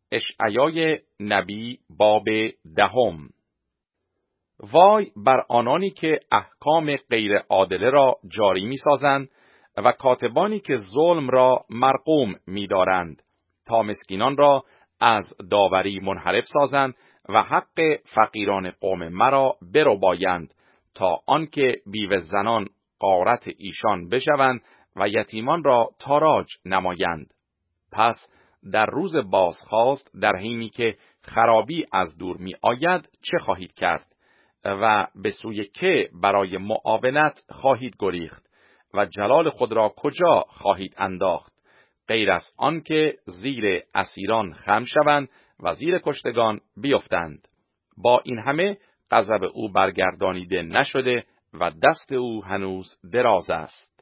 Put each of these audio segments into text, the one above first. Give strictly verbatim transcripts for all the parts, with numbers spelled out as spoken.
اشعیای نبی باب دهم. وای بر آنانی که احکام غیر عادله را جاری می سازند و کاتبانی که ظلم را مرقوم می دارند تا مسکینان را از داوری منحرف سازند و حق فقیران قوم مرا بربایند تا آنکه بیوه زنان غارت ایشان بشوند و یتیمان را تاراج نمایند. پس در روز بازخواست در حینی که خرابی از دور می آید چه خواهید کرد و به سوی که برای معاونت خواهید گریخت و جلال خود را کجا خواهید انداخت غیر از آن که زیر اسیران خم شوند و زیر کشتگان بیفتند. با این همه غضب او برگردانیده نشده و دست او هنوز دراز است.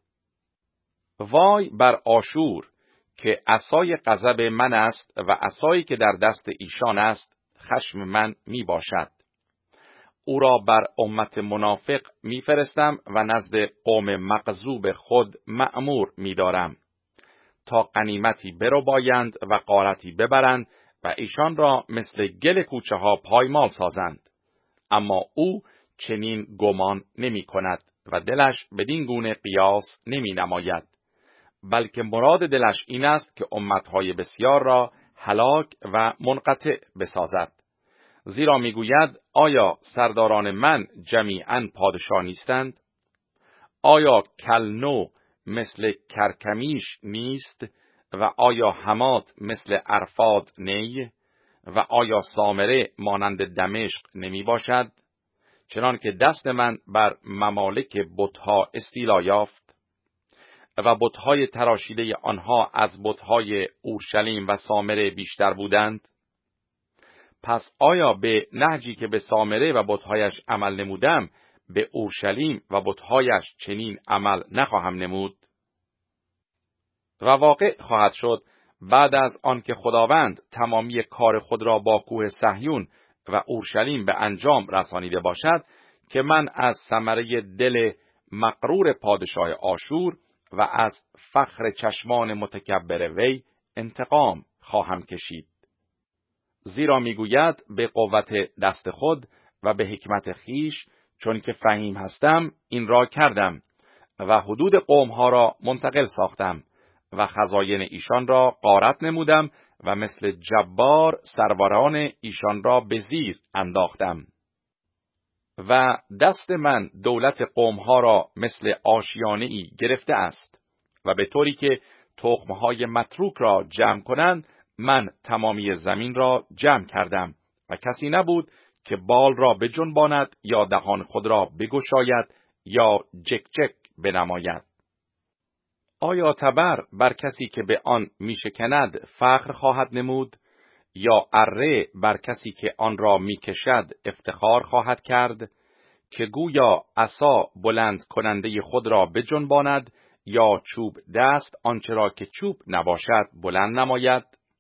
وای بر آشور که عصای غضب من است و عصایی که در دست ایشان است خشم من می باشد. او را بر امت منافق می فرستم و نزد قوم مغضوب خود مأمور می دارم تا غنیمتی بربایند و غارتی ببرند و ایشان را مثل گل کوچه ها پایمال سازند. اما او چنین گمان نمی کند و دلش بدین گونه قیاس نمی نماید، بلکه مراد دلش این است که امتهای بسیار را هلاک و منقطع بسازد. زیرا میگوید آیا سرداران من جمیعاً پادشاه نیستند؟ آیا کلنو مثل کرکمیش نیست و آیا حمات مثل ارفاد نی و آیا سامره مانند دمشق نمی باشد؟ چنان که دست من بر ممالک بتها استیلا یافت و بتهای تراشیده آنها از بتهای اورشلیم و سامره بیشتر بودند. پس آیا به نهجی که به سامره و بتهایش عمل نمودم به اورشلیم و بتهایش چنین عمل نخواهم نمود؟ و واقع خواهد شد بعد از آن که خداوند تمامی کار خود را با کوه صهیون و اورشلیم به انجام رسانیده باشد که من از ثمره دل مغرور پادشاه آشور و از فخر چشمان متکبر وی انتقام خواهم کشید. زیرا میگوید به قوت دست خود و به حکمت خیش چون که فهیم هستم این را کردم و حدود قومها را منتقل ساختم و خزاین ایشان را غارت نمودم و مثل جبار سروران ایشان را به زیر انداختم. و دست من دولت قومها را مثل آشیانه‌ای گرفته است و به طوری که تخمهای متروک را جمع کنند من تمامی زمین را جمع کردم و کسی نبود که بال را بجنباند یا دهان خود را بگشاید یا جک جک بنماید. آیا تبر بر کسی که به آن میشکند فخر خواهد نمود یا اره بر کسی که آن را میکشد افتخار خواهد کرد که گویا عصا بلند کننده خود را بجنباند یا چوب دست آنچه را که چوب نباشد بلند نماید؟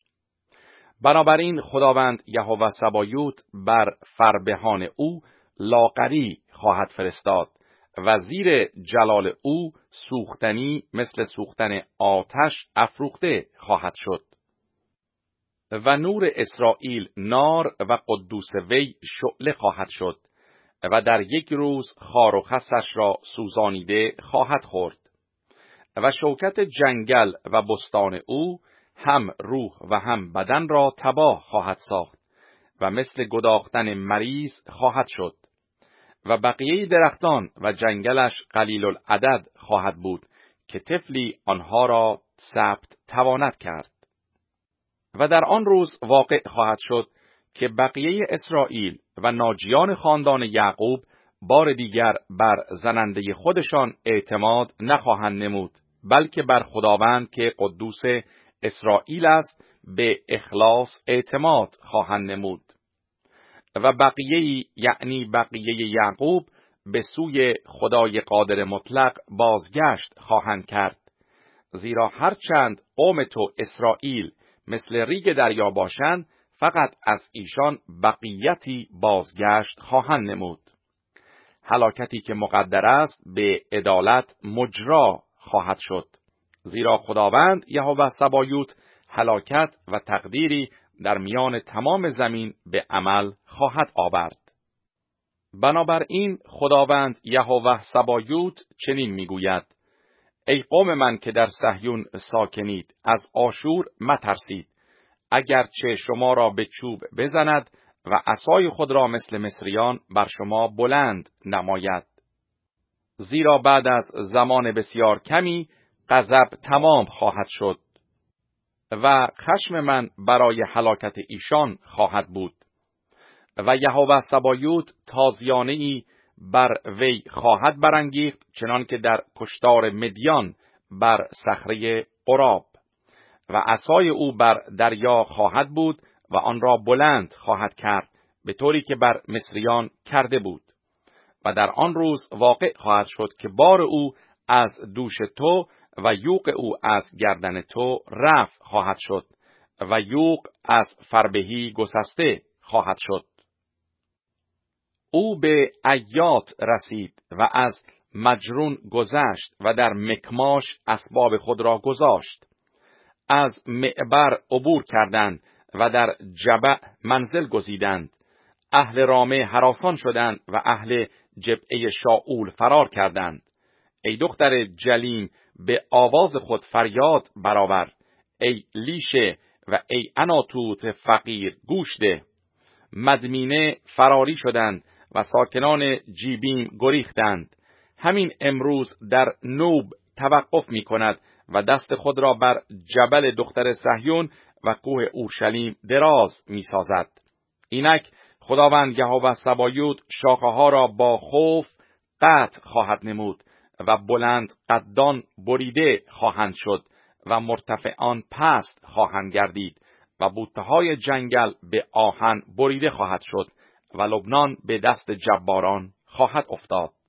بنابراین خداوند یهوه سبایوت بر فربهان او لاغری خواهد فرستاد و زیر جلال او سوختنی مثل سوختن آتش افروخته خواهد شد. و نور اسرائیل نار و قدوس وی شعله خواهد شد و در یک روز خار و خسش را سوزانیده خواهد خورد و شوکت جنگل و بستان او هم روح و هم بدن را تباه خواهد ساخت و مثل گداختن مریض خواهد شد و بقیه درختان و جنگلش قلیل العدد خواهد بود که طفلی آنها را ثبت تواند کرد. و در آن روز واقع خواهد شد که بقیه اسرائیل و ناجیان خاندان یعقوب بار دیگر بر زننده خودشان اعتماد نخواهند نمود، بلکه بر خداوند که قدوس اسرائیل است به اخلاص اعتماد خواهند نمود. و بقیه یعنی بقیه یعقوب به سوی خدای قادر مطلق بازگشت خواهند کرد، زیرا هرچند قوم تو اسرائیل مثل ریگ دریا باشند فقط از ایشان بقیتی بازگشت خواهند نمود. هلاکتی که مقدر است به عدالت مجرا خواهد شد، زیرا خداوند یهوه سبایوت هلاکت و تقدیری در میان تمام زمین به عمل خواهد آورد. بنابراین خداوند یهوه سبایوت چنین میگوید: ای قوم من که در صهیون ساکنید، از آشور مترسید، اگرچه شما را به چوب بزند و عصای خود را مثل مصریان بر شما بلند نماید. زیرا بعد از زمان بسیار کمی غضب تمام خواهد شد و خشم من برای هلاکت ایشان خواهد بود و یهوه سبایوت تازیانه‌ای بر وی خواهد برانگیخت، چنان که در کشتار مدیان بر صخره قراب، و عصای او بر دریا خواهد بود و آن را بلند خواهد کرد، به طوری که بر مصریان کرده بود. و در آن روز واقع خواهد شد که بار او از دوش تو و یوق او از گردن تو رفع خواهد شد و یوق از فربهی گسسته خواهد شد. او به عیات رسید و از مجرون گذشت و در مکماش اسباب خود را گذاشت. از معبر عبور کردند و در جبع منزل گزیدند. اهل رامه هراسان شدند و اهل جبعه شاول فرار کردند. ای دختر جلیم، به آواز خود فریاد برآور. ای لیشه و ای عناتوت فقیر، گوش ده. مدمینه فراری شدند و ساکنان جیبیم گریختند. همین امروز در نوب توقف می کند و دست خود را بر جبل دختر صهیون و کوه اورشلیم دراز می سازد. اینک خداوند یهوه سبایوت شاخه ها را با خوف قطع خواهد نمود و بلند قدان بریده خواهند شد و مرتفعان پست خواهند گردید و بوته‌های جنگل به آهن بریده خواهد شد و لبنان به دست جباران خواهد افتاد.